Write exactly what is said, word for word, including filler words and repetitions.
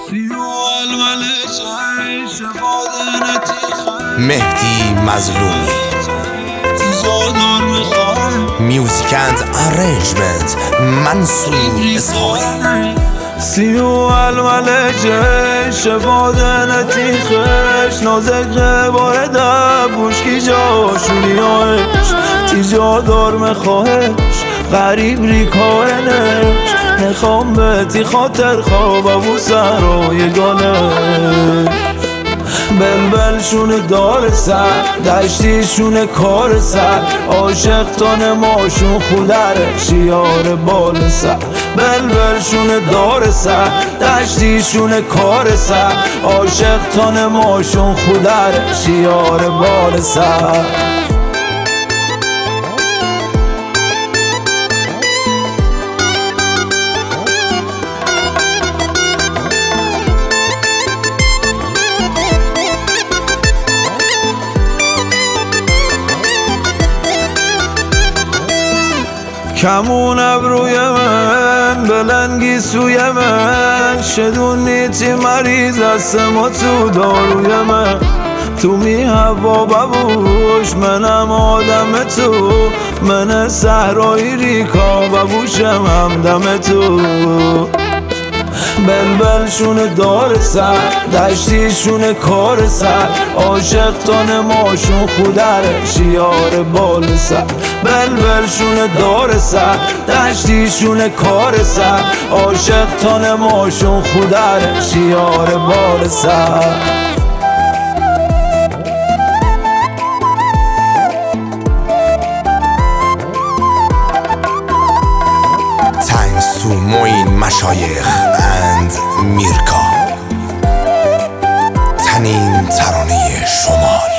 مهدی مظلومی میوزیک اند ارنجمنت منصور اسحاقی سیو الملجه شفاده نتیخش نازقه بارده بوشکی جاشونیاش تیجا دار مخواهش غریب ریکانش نخوام بهتی خاطر خواب و سرای گانش بلبل شونه دار سر دشتی شونه کار سر عاشق تانه ماشون خودره شیار بال سر بلبل شونه دار سر دشتی شونه کار سر عاشق تانه ماشون خودره شیار بال سر کمون ابروی من بلنگی سوی من شدون نیتی مریض است ما تو داروی من تو می هوا ببوش منم آدم تو من صحرایی ریکا ببوشم همدم تو بلبل شونه دار سر دشتی شونه کار سر عاشق تانه ماشون خودره شیار بال سر بلبل شونه دار سر دشتی شونه کار سر عاشق تانه ماشون خودره شیار بال سر تنگسو موین مشایخ اند میرکا تنین ترانه شمال.